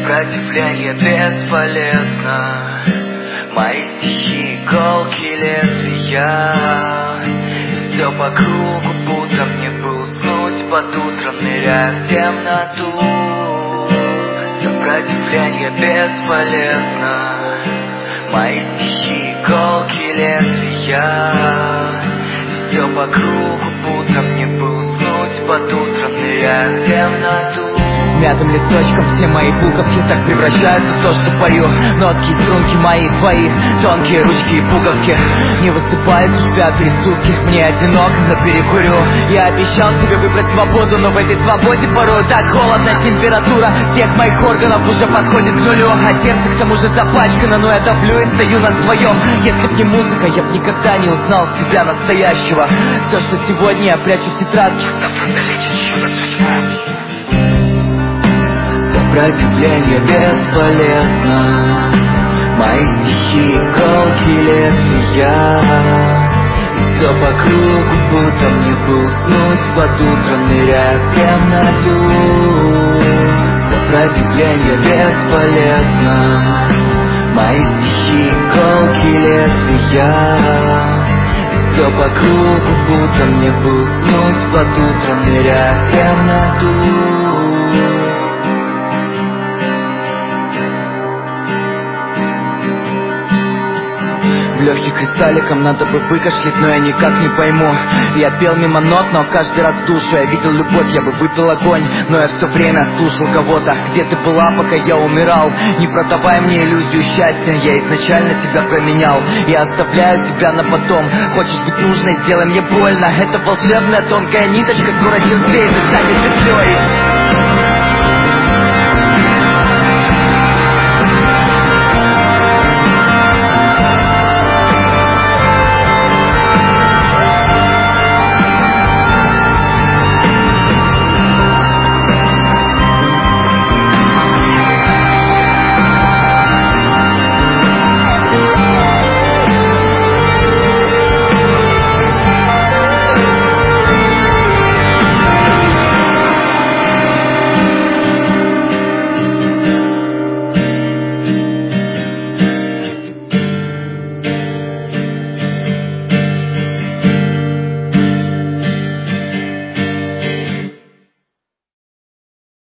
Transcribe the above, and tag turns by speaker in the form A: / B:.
A: Сопротивление бесполезно. Мои стихи — иголки лезвия. Все по кругу, будто мне бы уснуть под утро, ныряя в темноту. Сопротивление бесполезно. Мои стихи — иголки лезвия. Все по кругу, будто мне бы уснуть под утро, ныряя в темноту.
B: Мятым листочком все мои буковки так превращаются в то, что пою. Нотки и струнки мои, твои, тонкие ручки и пуговки не высыпают в пятые сутки. Мне одиноко, но перекурю. Я обещал себе выбрать свободу, но в этой свободе порой так холодно. Температура всех моих органов уже подходит к нулю, а сердце к тому же запачкано, но я давлю и стою на своем. Если б не музыка, я б никогда не узнал себя настоящего. Все, что сегодня я прячу в тетрадке, завтра долечит чудо судьба.
A: Сопротивление бесполезно. Мои стихи — иголки лезвия. Все по кругу, будто мне бы уснуть под утро, ныряя в темноту. Сопротивление бесполезно. Мои стихи — иголки лезвия. Все по кругу, будто мне бы уснуть под утро, ныряя в темноту.
B: В легких кристалликом надо бы выкашлять, но я никак не пойму. Я пел мимо нот, но каждый раз в душу. Я видел любовь, я бы выпил огонь, но я все время слушал кого-то. Где ты была, пока я умирал? Не продавай мне иллюзию счастья, я изначально тебя променял. Я оставляю тебя на потом. Хочешь быть нужной, сделай мне больно. Это волшебная тонкая ниточка, скоро терпеть и станет петлей.